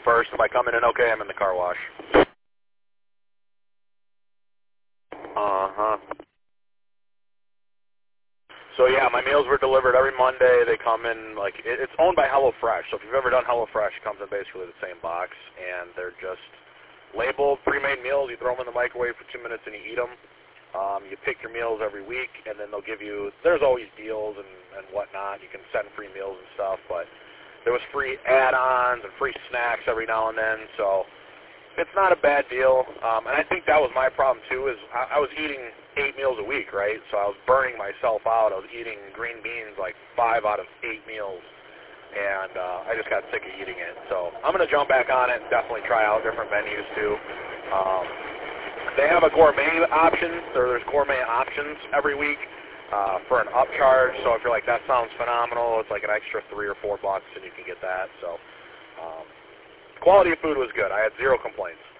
first. If I come in and okay, I'm in the car wash. Uh-huh. So yeah, my meals were delivered every Monday. They come in, like, it's owned by HelloFresh. So if you've ever done HelloFresh, it comes in basically the same box, and they're just labeled pre-made meals. You throw them in the microwave for 2 minutes and you eat them. You pick your meals every week, and then they'll give you, there's always deals and whatnot. You can send free meals and stuff, but there was free add-ons and free snacks every now and then, so it's not a bad deal. And I think that was my problem, too, is I was eating 8 meals a week, right? So I was burning myself out. I was eating green beans like 5 out of 8 meals, and I just got sick of eating it. So I'm going to jump back on it and definitely try out different menus, too. They have a gourmet option. There's gourmet options every week for an upcharge. So if you're like, that sounds phenomenal, it's like an extra $3 or $4 and you can get that. So quality of food was good. I had 0 complaints.